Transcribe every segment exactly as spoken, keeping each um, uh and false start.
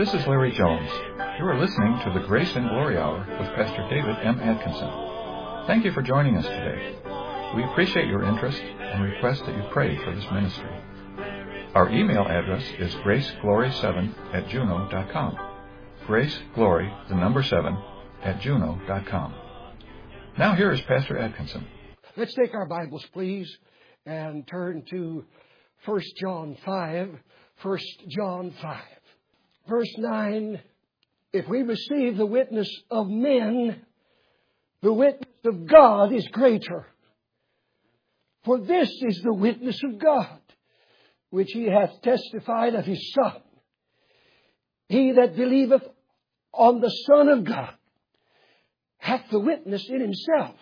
This is Larry Jones. You are listening to the Grace and Glory Hour with Pastor David M. Atkinson. Thank you for joining us today. We appreciate your interest and request that you pray for this ministry. Our email address is graceglory seven at juno dot com. Graceglory, the number seven, at juno dot com. Now here is Pastor Atkinson. Let's take our Bibles, please, and turn to First John five. First John five. Verse nine, if we receive the witness of men, the witness of God is greater. For this is the witness of God, which He hath testified of His Son. He that believeth on the Son of God hath the witness in himself.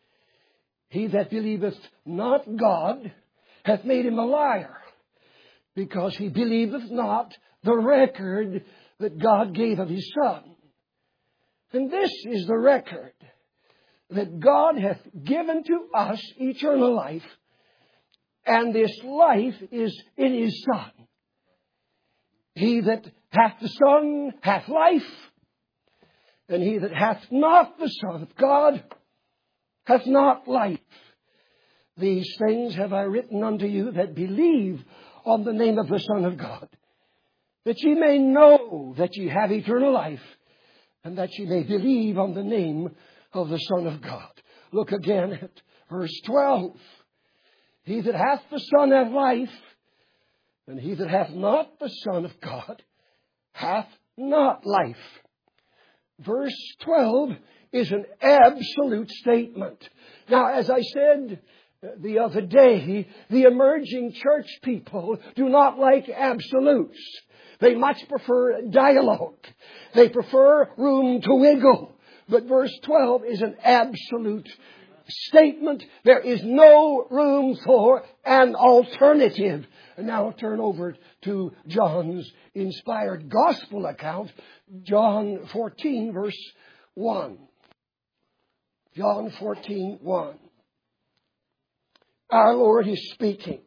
He that believeth not God hath made him a liar, because he believeth not the record that God gave of His Son. And this is the record, that God hath given to us eternal life, and this life is in His Son. He that hath the Son hath life, and he that hath not the Son of God hath not life. These things have I written unto you that believe on the name of the Son of God, that ye may know that ye have eternal life, and that ye may believe on the name of the Son of God. Look again at verse twelve. He that hath the Son hath life, and he that hath not the Son of God hath not life. Verse twelve is an absolute statement. Now, as I said the other day, the emerging church people do not like absolutes. They much prefer dialogue. They prefer room to wiggle. But verse twelve is an absolute statement. There is no room for an alternative. And now I'll turn over to John's inspired gospel account, John fourteen, verse one. John fourteen, one. Our Lord is speaking.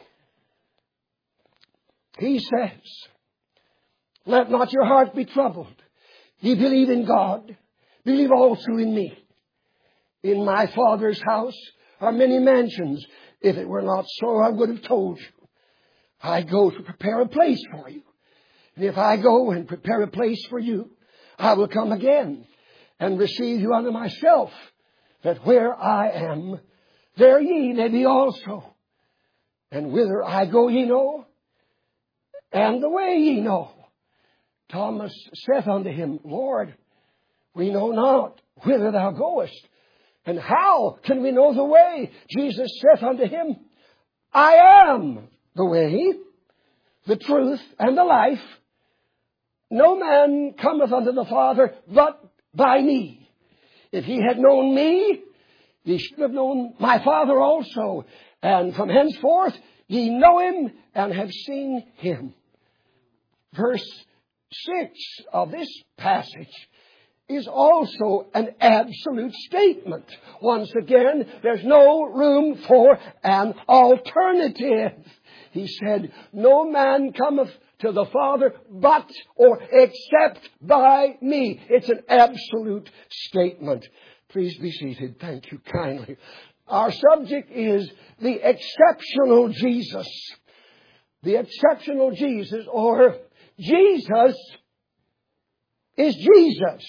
He says, let not your heart be troubled. Ye believe in God, believe also in me. In my Father's house are many mansions. If it were not so, I would have told you. I go to prepare a place for you. And if I go and prepare a place for you, I will come again and receive you unto myself, that where I am, there ye may be also. And whither I go ye know, and the way ye know. Thomas saith unto him, Lord, we know not whither thou goest, and how can we know the way? Jesus saith unto him, I am the way, the truth, and the life. No man cometh unto the Father but by me. If ye had known me, ye should have known my Father also. And from henceforth ye know Him and have seen Him. Verse six of this passage is also an absolute statement. Once again, there's no room for an alternative. He said, no man cometh to the Father but or except by me. It's an absolute statement. Please be seated. Thank you kindly. Our subject is the exceptional Jesus. The exceptional Jesus, or Jesus is Jesus.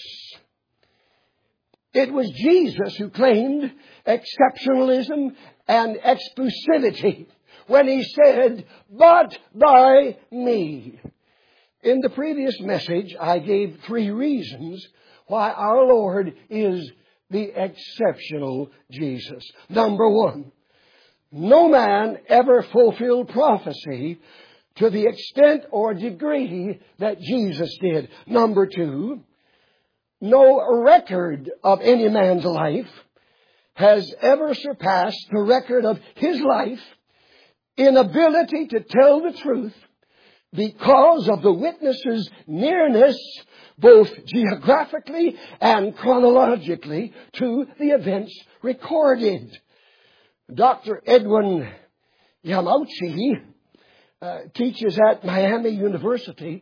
It was Jesus who claimed exceptionalism and exclusivity when He said, but by me. In the previous message, I gave three reasons why our Lord is the exceptional Jesus. Number one, no man ever fulfilled prophecy to the extent or degree that Jesus did. Number two, no record of any man's life has ever surpassed the record of His life in ability to tell the truth because of the witness's nearness, both geographically and chronologically, to the events recorded. Doctor Edwin Yamauchi uh, teaches at Miami University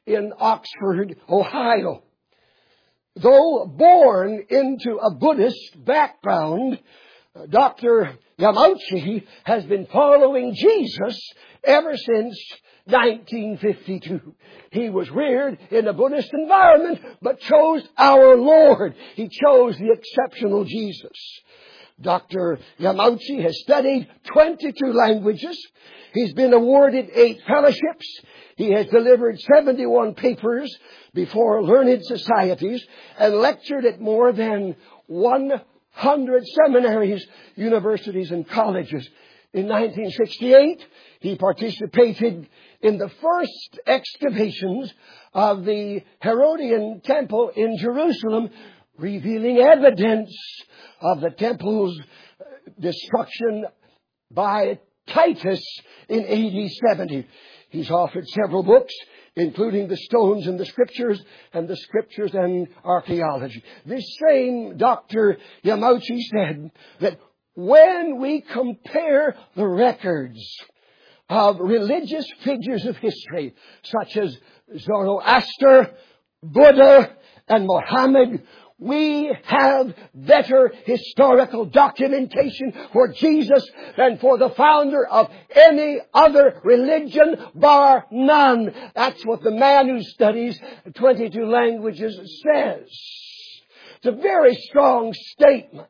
in Oxford, Ohio. Though born into a Buddhist background, Doctor Yamauchi has been following Jesus ever since nineteen fifty-two. He was reared in a Buddhist environment, but chose our Lord. He chose the exceptional Jesus. Doctor Yamauchi has studied twenty-two languages. He's been awarded eight fellowships. He has delivered seventy-one papers before learned societies and lectured at more than one hundred seminaries, universities, and colleges. In nineteen sixty-eight, he participated in the first excavations of the Herodian Temple in Jerusalem, revealing evidence of the temple's destruction by Titus in A D seventy. He's authored several books, including The Stones and the Scriptures and The Scriptures and Archaeology. This same Doctor Yamauchi said that when we compare the records of religious figures of history, such as Zoroaster, Buddha, and Mohammed, we have better historical documentation for Jesus than for the founder of any other religion, bar none. That's what the man who studies twenty-two languages says. It's a very strong statement.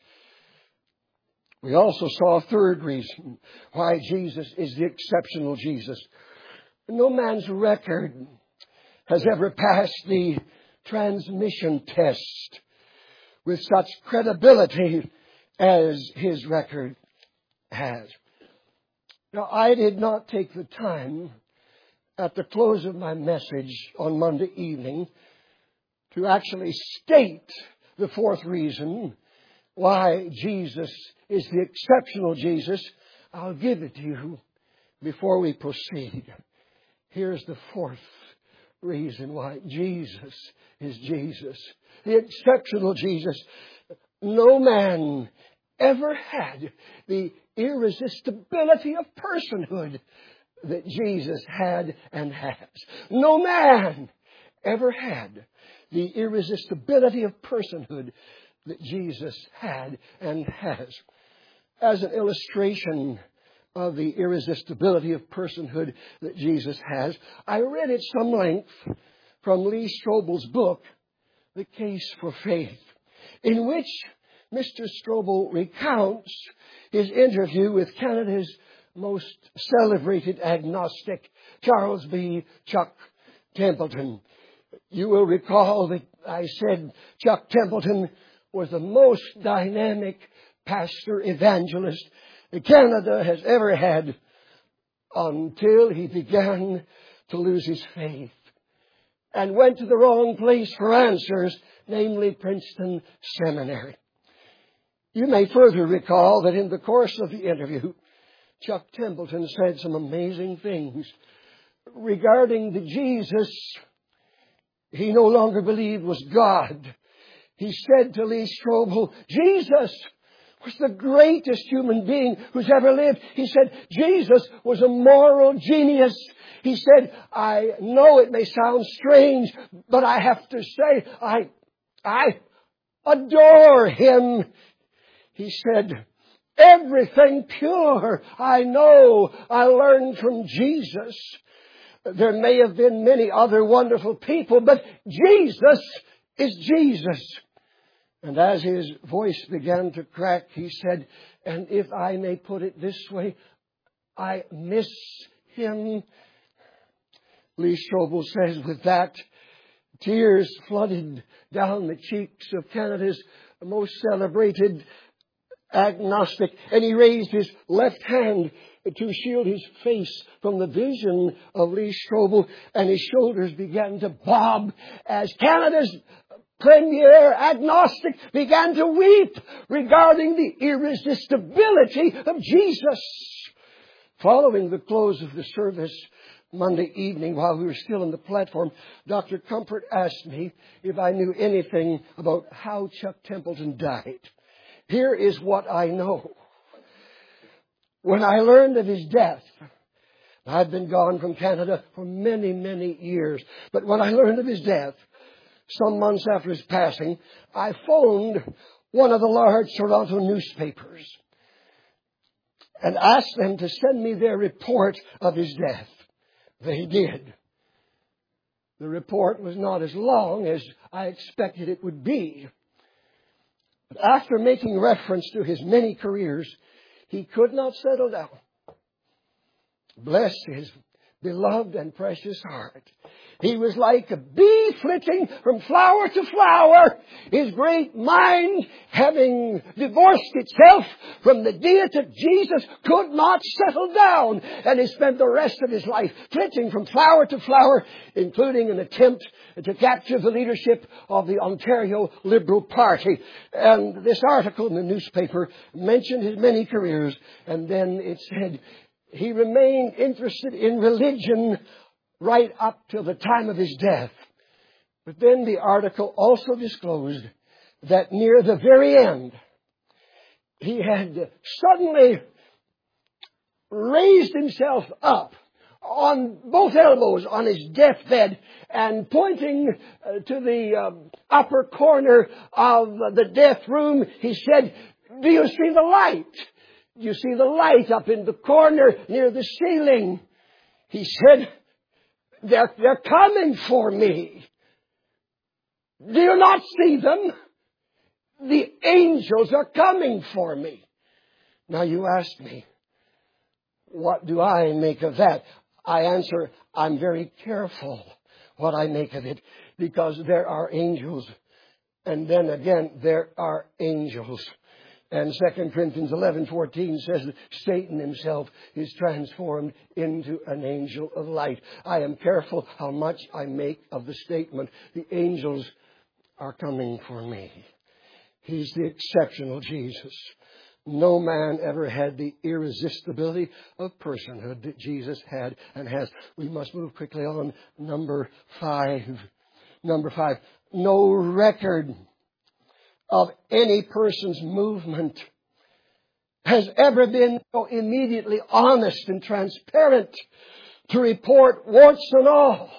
We also saw a third reason why Jesus is the exceptional Jesus. No man's record has ever passed the transmission test with such credibility as his record has. Now, I did not take the time at the close of my message on Monday evening to actually state the fourth reason why Jesus is the exceptional Jesus. I'll give it to you before we proceed. Here's the fourth reason why Jesus is Jesus, the exceptional Jesus. No man ever had the irresistibility of personhood that Jesus had and has. No man ever had the irresistibility of personhood that Jesus had and has. As an illustration of the irresistibility of personhood that Jesus has, I read at some length from Lee Strobel's book, The Case for Faith, in which Mister Strobel recounts his interview with Canada's most celebrated agnostic, Charles B. Chuck Templeton. You will recall that I said Chuck Templeton was the most dynamic pastor evangelist that Canada has ever had until he began to lose his faith and went to the wrong place for answers, namely Princeton Seminary. You may further recall that in the course of the interview, Chuck Templeton said some amazing things regarding the Jesus he no longer believed was God. He said to Lee Strobel, Jesus was the greatest human being who's ever lived. He said, Jesus was a moral genius. He said, I know it may sound strange, but I have to say, I, I adore him. He said, everything pure I know I learned from Jesus. There may have been many other wonderful people, but Jesus is Jesus. And as his voice began to crack, he said, and if I may put it this way, I miss him. Lee Strobel says, with that, tears flooded down the cheeks of Canada's most celebrated agnostic, and he raised his left hand to shield his face from the vision of Lee Strobel, and his shoulders began to bob as Canada's premier agnostic began to weep regarding the irresistibility of Jesus. Following the close of the service Monday evening, while we were still on the platform, Doctor Comfort asked me if I knew anything about how Chuck Templeton died. Here is what I know. When I learned of his death, I'd been gone from Canada for many, many years. But when I learned of his death, some months after his passing, I phoned one of the large Toronto newspapers and asked them to send me their report of his death. They did. The report was not as long as I expected it would be. But after making reference to his many careers, he could not settle down. Bless his beloved and precious heart. He was like a bee flitting from flower to flower, his great mind, having divorced itself from the deity of Jesus, could not settle down. And he spent the rest of his life flitting from flower to flower, including an attempt to capture the leadership of the Ontario Liberal Party. And this article in the newspaper mentioned his many careers, and then it said he remained interested in religion right up till the time of his death. But then the article also disclosed that near the very end, he had suddenly raised himself up on both elbows on his deathbed and pointing uh, to the um, upper corner of the death room, he said, "Do you see the light? You see the light up in the corner near the ceiling?" He said, They're, they're coming for me. Do you not see them? The angels are coming for me. Now you ask me, what do I make of that? I answer, I'm very careful what I make of it, because there are angels. And then again, there are angels. And Second Corinthians eleven fourteen says that Satan himself is transformed into an angel of light. I am careful how much I make of the statement, the angels are coming for me. He's the exceptional Jesus. No man ever had the irresistibility of personhood that Jesus had and has. We must move quickly on. Number five. Number five. No record of any person's movement has ever been so immediately honest and transparent to report warts and all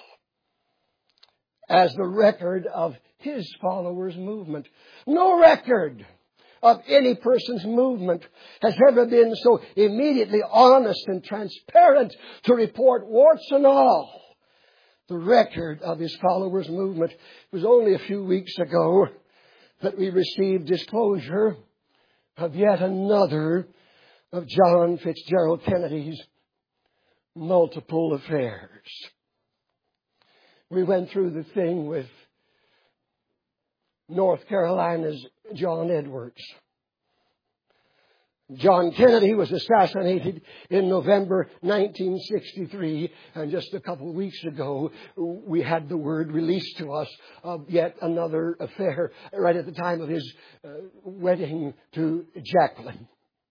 as the record of his followers' movement. No record of any person's movement has ever been so immediately honest and transparent to report warts and all. The record of his followers' movement. It was only a few weeks ago that we received disclosure of yet another of John Fitzgerald Kennedy's multiple affairs. We went through the thing with North Carolina's John Edwards. John Kennedy was assassinated in November nineteen sixty-three, and just a couple of weeks ago we had the word released to us of yet another affair right at the time of his uh, wedding to Jacqueline.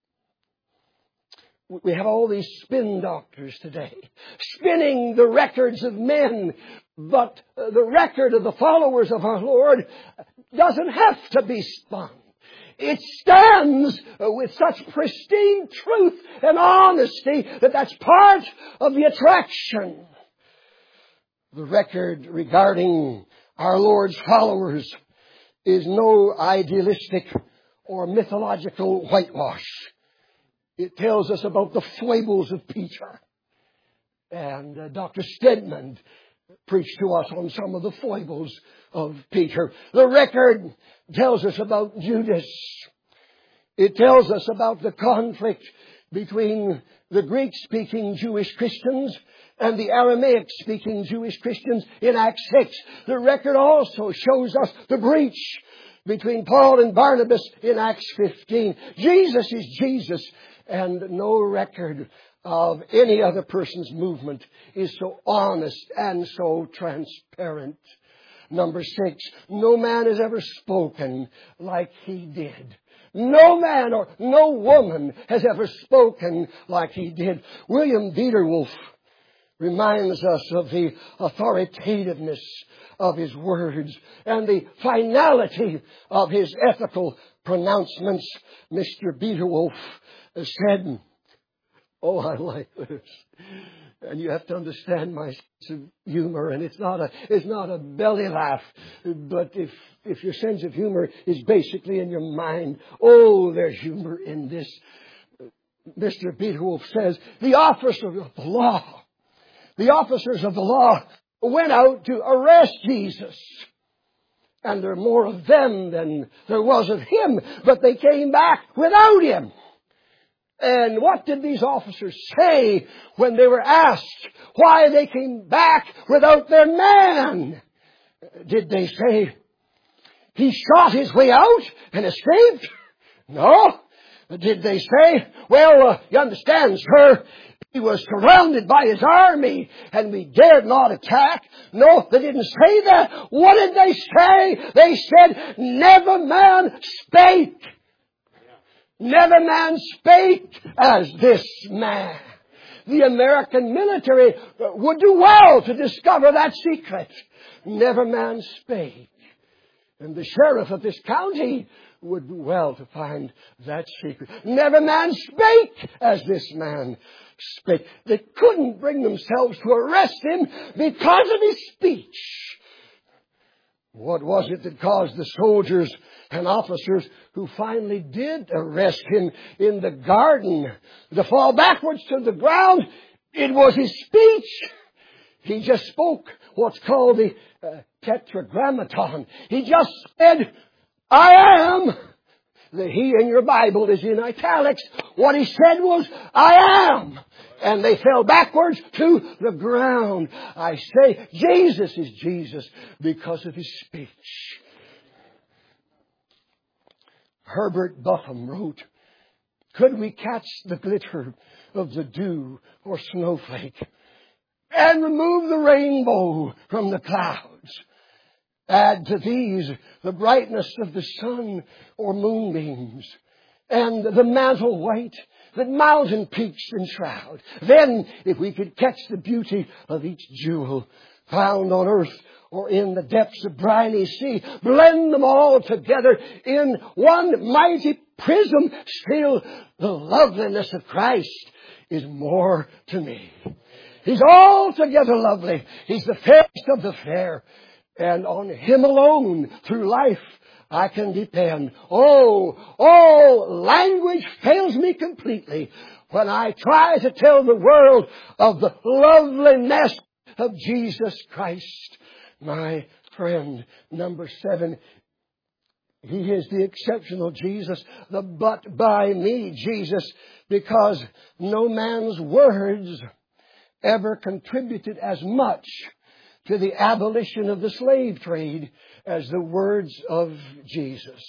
We have all these spin doctors today, spinning the records of men, but uh, the record of the followers of our Lord doesn't have to be spun. It stands with such pristine truth and honesty that that's part of the attraction. The record regarding our Lord's followers is no idealistic or mythological whitewash. It tells us about the foibles of Peter. And uh, Doctor Stedman preached to us on some of the foibles of Peter. The record tells us about Judas. It tells us about the conflict between the Greek-speaking Jewish Christians and the Aramaic-speaking Jewish Christians in Acts six. The record also shows us the breach between Paul and Barnabas in Acts fifteen. Jesus is Jesus, and no record of any other person's movement is so honest and so transparent. Number six, no man has ever spoken like he did. No man or no woman has ever spoken like he did. William Biederwolf reminds us of the authoritativeness of his words and the finality of his ethical pronouncements. Mister Biederwolf said, oh, I like this. And you have to understand my sense of humor, and it's not a it's not a belly laugh. But if if your sense of humor is basically in your mind, oh, there's humor in this. Mister Beethoven says, the officers of the law, the officers of the law went out to arrest Jesus. And there are more of them than there was of him, but they came back without him. And what did these officers say when they were asked why they came back without their man? Did they say, he shot his way out and escaped? No. Did they say, well, uh, you understand, sir, he was surrounded by his army and we dared not attack? No, they didn't say that. What did they say? They said, never man spake. Never man spake as this man. The American military would do well to discover that secret. Never man spake. And the sheriff of this county would do well to find that secret. Never man spake as this man spake. They couldn't bring themselves to arrest him because of his speech. What was it that caused the soldiers and officers who finally did arrest him in the garden to fall backwards to the ground? It was his speech. He just spoke what's called the uh, tetragrammaton. He just said, I am. The he in your Bible is in italics. What he said was, I am. And they fell backwards to the ground. I say, Jesus is Jesus because of his speech. Herbert Buffum wrote, could we catch the glitter of the dew or snowflake and remove the rainbow from the clouds? Add to these the brightness of the sun or moonbeams and the mantle white that mountain peaks enshroud. Then, if we could catch the beauty of each jewel found on earth or in the depths of briny sea, blend them all together in one mighty prism, still the loveliness of Christ is more to me. He's altogether lovely. He's the fairest of the fair. And on him alone, through life, I can depend. Oh, all language fails me completely when I try to tell the world of the loveliness of Jesus Christ, my friend. Number seven, he is the exceptional Jesus, the but by me Jesus, because no man's words ever contributed as much to the abolition of the slave trade as the words of Jesus.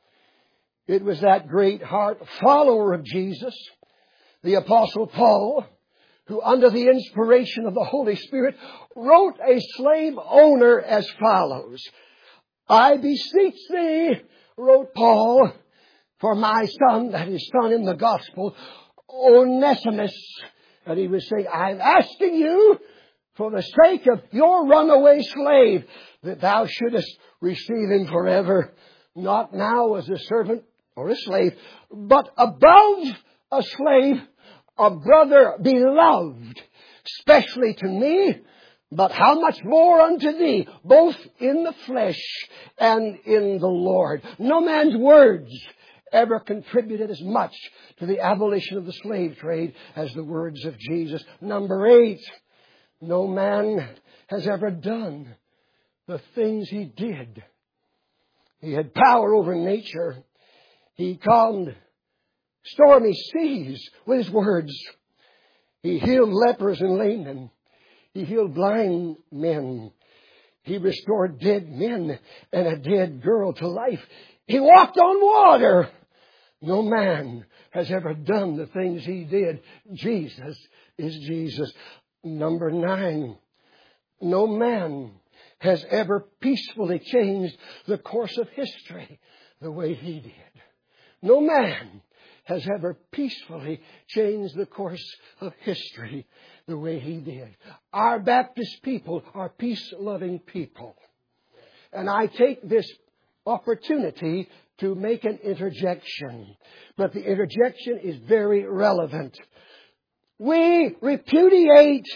It was that great heart follower of Jesus, the Apostle Paul, who under the inspiration of the Holy Spirit wrote a slave owner as follows. I beseech thee, wrote Paul, for my son, that is son in the gospel, Onesimus. And he was saying, I'm asking you, for the sake of your runaway slave, that thou shouldest receive him forever, not now as a servant or a slave, but above a slave, a brother beloved, specially to me, but how much more unto thee, both in the flesh and in the Lord. No man's words ever contributed as much to the abolition of the slave trade as the words of Jesus. Number eight, no man has ever done the things he did. He had power over nature. He calmed stormy seas with his words. He healed lepers and laymen. He healed blind men. He restored dead men and a dead girl to life. He walked on water. No man has ever done the things he did. Jesus is Jesus. Number nine, no man has ever peacefully changed the course of history the way he did. No man has ever peacefully changed the course of history the way he did. Our Baptist people are peace-loving people. And I take this opportunity to make an interjection. But the interjection is very relevant. We repudiate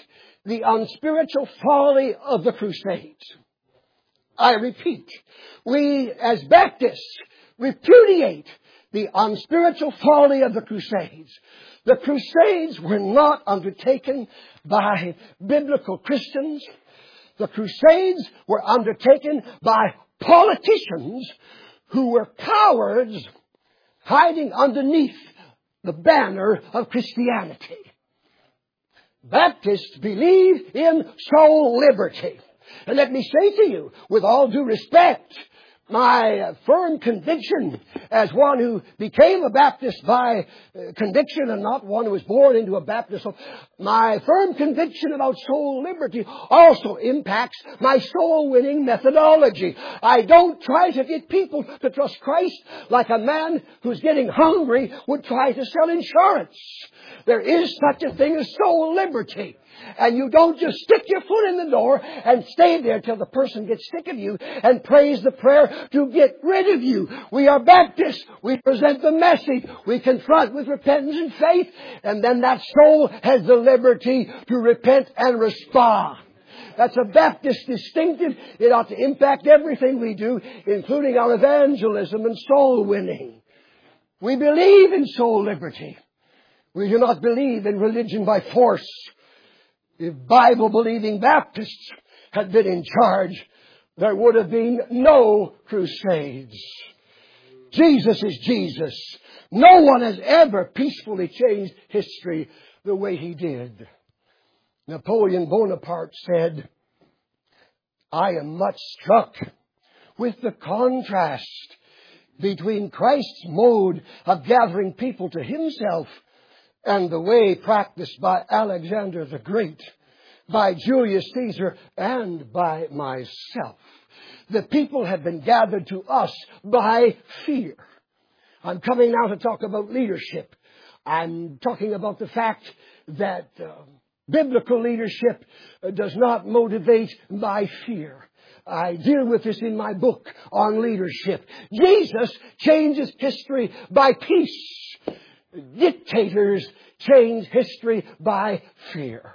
the unspiritual folly of the Crusades. I repeat, we as Baptists repudiate the unspiritual folly of the Crusades. The Crusades were not undertaken by biblical Christians. The Crusades were undertaken by politicians who were cowards hiding underneath the banner of Christianity. Baptists believe in soul liberty. And let me say to you, with all due respect, my firm conviction as one who became a Baptist by conviction and not one who was born into a Baptist, my firm conviction about soul liberty also impacts my soul-winning methodology. I don't try to get people to trust Christ like a man who's getting hungry would try to sell insurance. There is such a thing as soul liberty. And you don't just stick your foot in the door and stay there till the person gets sick of you and prays the prayer to get rid of you. We are Baptists. We present the message. We confront with repentance and faith. And then that soul has the liberty to repent and respond. That's a Baptist distinctive. It ought to impact everything we do, including our evangelism and soul winning. We believe in soul liberty. We do not believe in religion by force. If Bible-believing Baptists had been in charge, there would have been no crusades. Jesus is Jesus. No one has ever peacefully changed history the way he did. Napoleon Bonaparte said, I am much struck with the contrast between Christ's mode of gathering people to himself and the way practiced by Alexander the Great, by Julius Caesar, and by myself. The people have been gathered to us by fear. I'm coming now to talk about leadership. I'm talking about the fact that uh, biblical leadership uh, does not motivate by fear. I deal with this in my book on leadership. Jesus changes history by peace. Dictators change history by fear.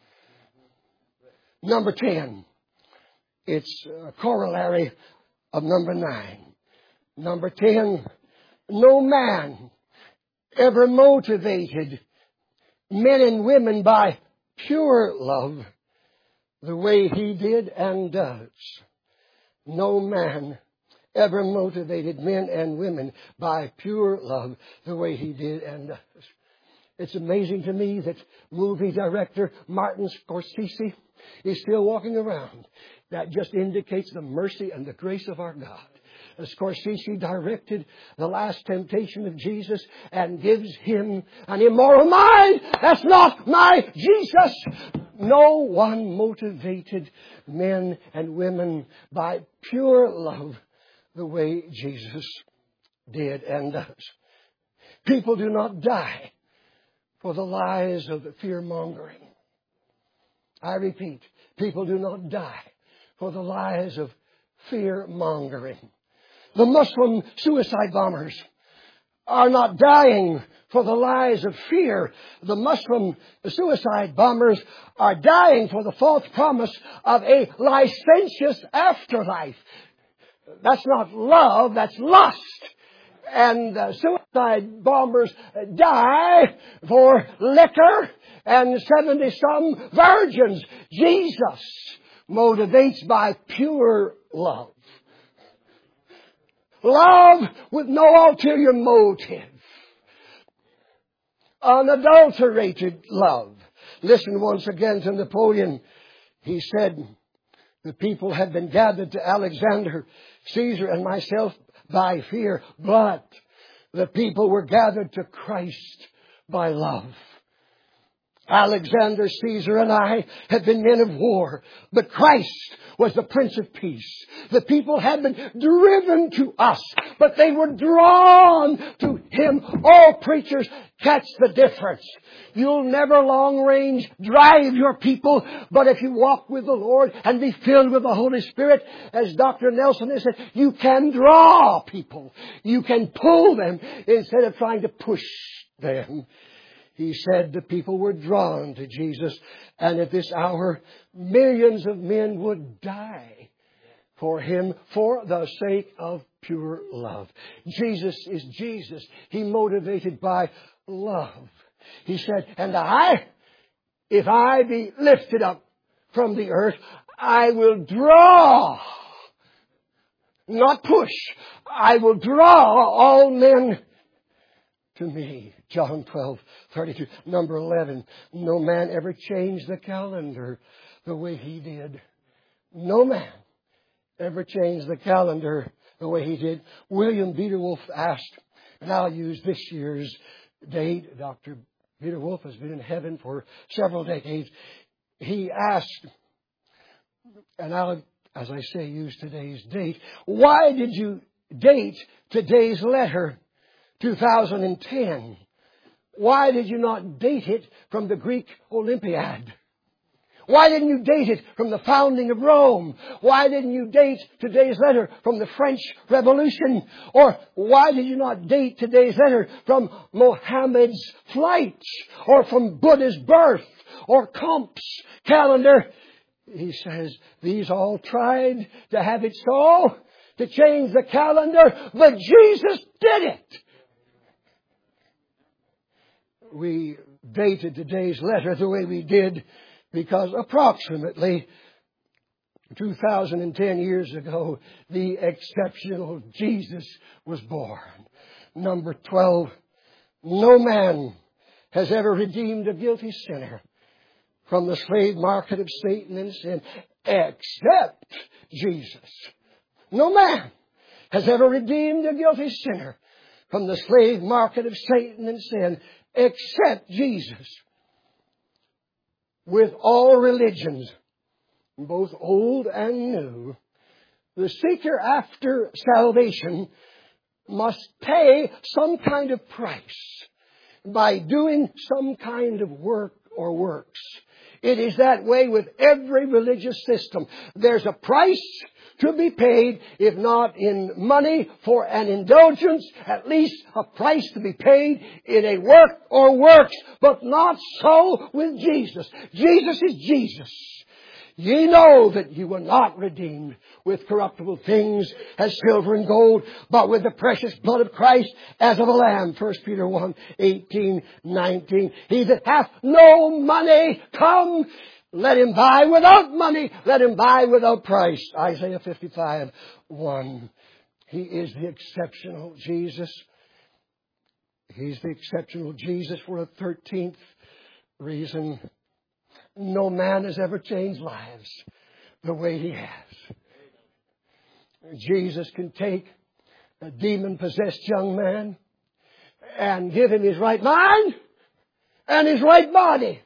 Number ten. It's a corollary of number nine. Number ten. No man ever motivated men and women by pure love the way he did and does. No man ever motivated men and women by pure love the way he did and does. It's amazing to me that movie director Martin Scorsese is still walking around. That just indicates the mercy and the grace of our God. Scorsese directed The Last Temptation of Jesus and gives him an immoral mind. That's not my Jesus. No one motivated men and women by pure love the way Jesus did and does. People do not die for the lies of fear-mongering. I repeat, people do not die for the lies of fear-mongering. The Muslim suicide bombers are not dying for the lies of fear. The Muslim suicide bombers are dying for the false promise of a licentious afterlife. That's not love, that's lust. And uh, suicide bombers die for liquor and seventy-some virgins. Jesus motivates by pure love. Love with no ulterior motive. Unadulterated love. Listen once again to Napoleon. He said, the people had been gathered to Alexander, Caesar, and myself by fear, but the people were gathered to Christ by love. Alexander, Caesar, and I had been men of war, but Christ was the Prince of Peace. The people had been driven to us, but they were drawn to Him. All preachers catch the difference. You'll never long range drive your people, but if you walk with the Lord and be filled with the Holy Spirit, as Doctor Nelson has said, you can draw people. You can pull them instead of trying to push them. He said the people were drawn to Jesus, and at this hour, millions of men would die for Him for the sake of pure love. Jesus is Jesus. He motivated by love. He said, and I, if I be lifted up from the earth, I will draw, not push. I will draw all men to me. John twelve thirty-two. Number eleven. No man ever changed the calendar the way He did. No man ever changed the calendar the way He did. William Biederwolf asked, and I'll use this year's date. Doctor Biederwolf has been in heaven for several decades. He asked, and I'll, as I say, use today's date. Why did you date today's letter two thousand ten? Why did you not date it from the Greek Olympiad? Why didn't you date it from the founding of Rome? Why didn't you date today's letter from the French Revolution? Or why did you not date today's letter from Mohammed's flight? Or from Buddha's birth? Or Comte's calendar? He says, these all tried to have it so, to change the calendar, but Jesus did it. We dated today's letter the way we did because approximately two thousand ten years ago, the exceptional Jesus was born. Number twelve, no man has ever redeemed a guilty sinner from the slave market of Satan and sin except Jesus. No man has ever redeemed a guilty sinner from the slave market of Satan and sin except Jesus. With all religions, both old and new, the seeker after salvation must pay some kind of price by doing some kind of work or works. It is that way with every religious system. There's a price to be paid, if not in money for an indulgence, at least a price to be paid in a work or works, but not so with Jesus. Jesus is Jesus. Ye know that you were not redeemed with corruptible things as silver and gold, but with the precious blood of Christ as of a lamb. First Peter one, eighteen, nineteen. He that hath no money, come, let him buy without money. Let him buy without price. Isaiah fifty-five, one. He is the exceptional Jesus. He's the exceptional Jesus for a thirteenth reason. No man has ever changed lives the way He has. Jesus can take a demon-possessed young man and give him his right mind and his right body.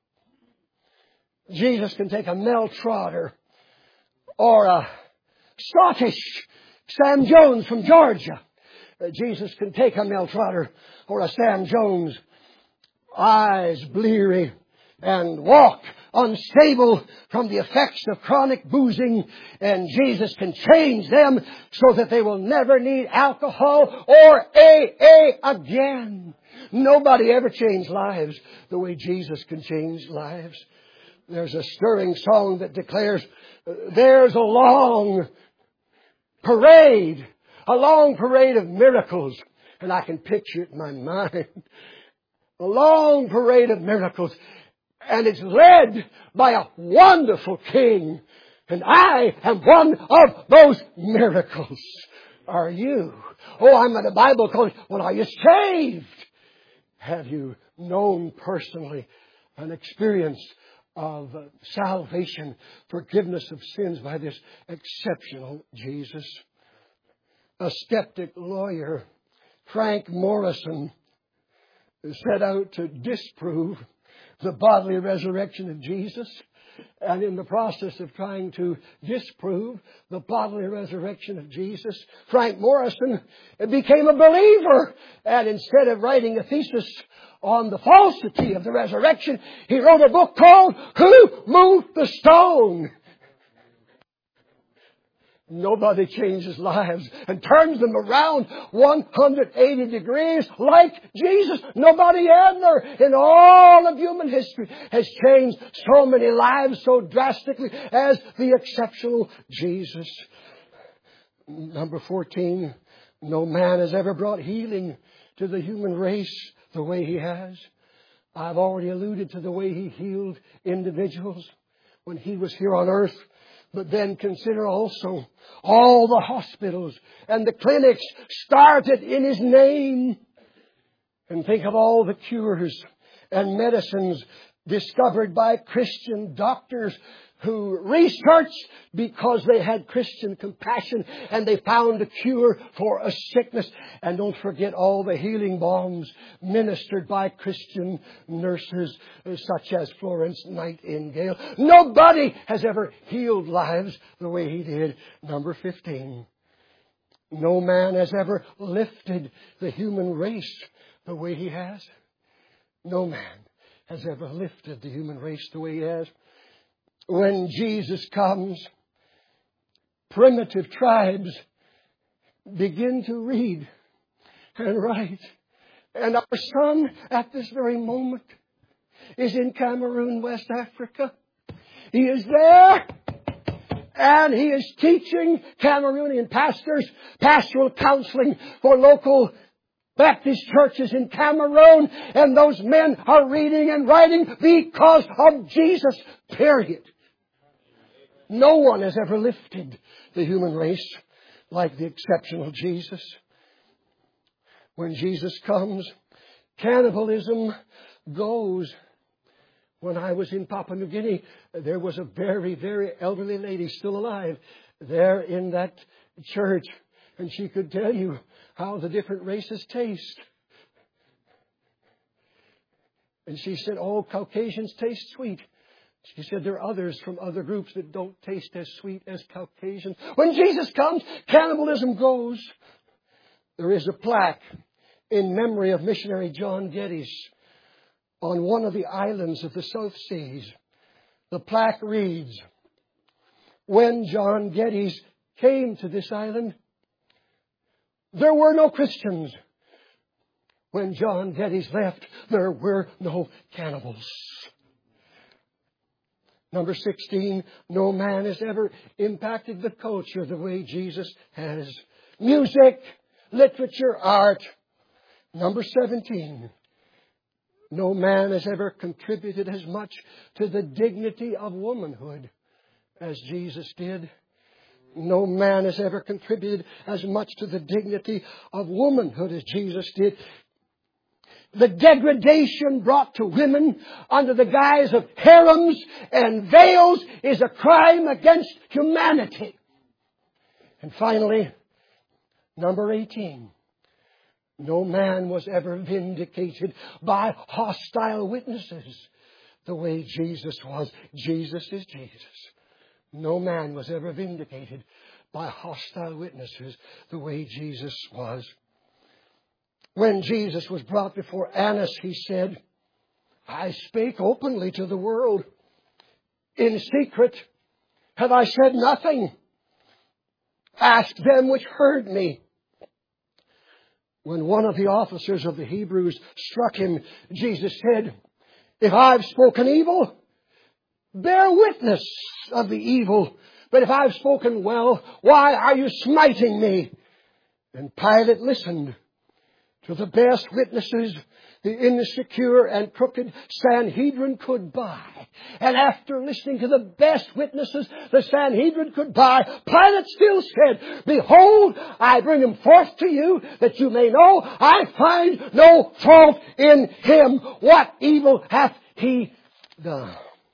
Jesus can take a Mel Trotter or a Scottish Sam Jones from Georgia. Jesus can take a Mel Trotter or a Sam Jones, eyes bleary and walk unstable from the effects of chronic boozing, and Jesus can change them so that they will never need alcohol or A A again. Nobody ever changed lives the way Jesus can change lives. There's a stirring song that declares, there's a long parade, a long parade of miracles, and I can picture it in my mind. A long parade of miracles. And it's led by a wonderful King. And I am one of those miracles. Are you? Oh, I'm at a Bible college. Well, are you saved? Have you known personally an experience of salvation, forgiveness of sins by this exceptional Jesus? A skeptic lawyer, Frank Morrison, set out to disprove the bodily resurrection of Jesus. And in the process of trying to disprove the bodily resurrection of Jesus, Frank Morrison became a believer. And instead of writing a thesis on the falsity of the resurrection, he wrote a book called Who Moved the Stone? Nobody changes lives and turns them around one hundred eighty degrees like Jesus. Nobody ever in all of human history has changed so many lives so drastically as the exceptional Jesus. Number fourteen, no man has ever brought healing to the human race the way He has. I've already alluded to the way He healed individuals when He was here on earth. But then consider also all the hospitals and the clinics started in His name. And think of all the cures and medicines discovered by Christian doctors who researched because they had Christian compassion and they found a cure for a sickness. And don't forget all the healing balms ministered by Christian nurses such as Florence Nightingale. Nobody has ever healed lives the way He did. Number fifteen. No man has ever lifted the human race the way He has. No man has ever lifted the human race the way He has. When Jesus comes, primitive tribes begin to read and write. And our son at this very moment is in Cameroon, West Africa. He is there and he is teaching Cameroonian pastors pastoral counseling for local Baptist churches in Cameroon. And those men are reading and writing because of Jesus, period. No one has ever lifted the human race like the exceptional Jesus. When Jesus comes, cannibalism goes. When I was in Papua New Guinea, there was a very, very elderly lady still alive there in that church. And she could tell you how the different races taste. And she said, oh, Caucasians taste sweet. She said there are others from other groups that don't taste as sweet as Caucasians. When Jesus comes, cannibalism goes. There is a plaque in memory of missionary John Geddes on one of the islands of the South Seas. The plaque reads, when John Geddes came to this island, there were no Christians. When John Geddes left, there were no cannibals. Number sixteen, no man has ever impacted the culture the way Jesus has. Music, literature, art. Number seventeen, no man has ever contributed as much to the dignity of womanhood as Jesus did. No man has ever contributed as much to the dignity of womanhood as Jesus did. The degradation brought to women under the guise of harems and veils is a crime against humanity. And finally, number eighteen. No man was ever vindicated by hostile witnesses the way Jesus was. Jesus is Jesus. No man was ever vindicated by hostile witnesses the way Jesus was. When Jesus was brought before Annas, He said, I spake openly to the world. In secret have I said nothing. Ask them which heard me. When one of the officers of the Hebrews struck Him, Jesus said, if I've spoken evil, bear witness of the evil. But if I've spoken well, why are you smiting me? And Pilate listened to the best witnesses the insecure and crooked Sanhedrin could buy. And after listening to the best witnesses the Sanhedrin could buy, Pilate still said, behold, I bring him forth to you that you may know I find no fault in him. What evil hath he done?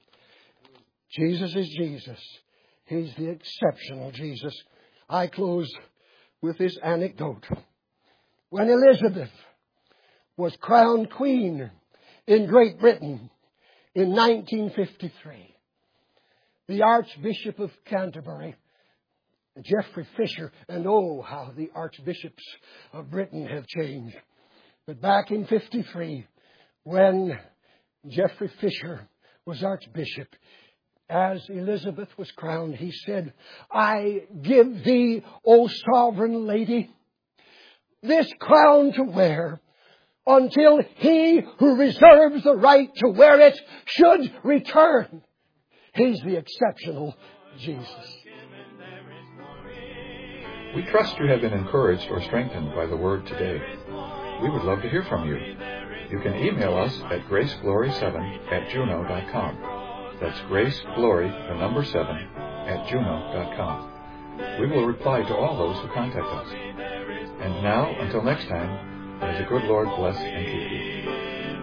Jesus is Jesus. He's the exceptional Jesus. I close with this anecdote. When Elizabeth was crowned queen in Great Britain in nineteen fifty-three, the Archbishop of Canterbury, Geoffrey Fisher, and oh, how the archbishops of Britain have changed. But back in fifty-three, when Geoffrey Fisher was archbishop, as Elizabeth was crowned, he said, I give thee, O sovereign lady, this crown to wear until he who reserves the right to wear it should return. He's the exceptional Jesus. We trust you have been encouraged or strengthened by the Word today. We would love to hear from you. You can email us at grace glory seven at juno dot com. That's graceglory, the number seven, at juno dot com. We will reply to all those who contact us. And now, until next time, may the good Lord bless and keep you.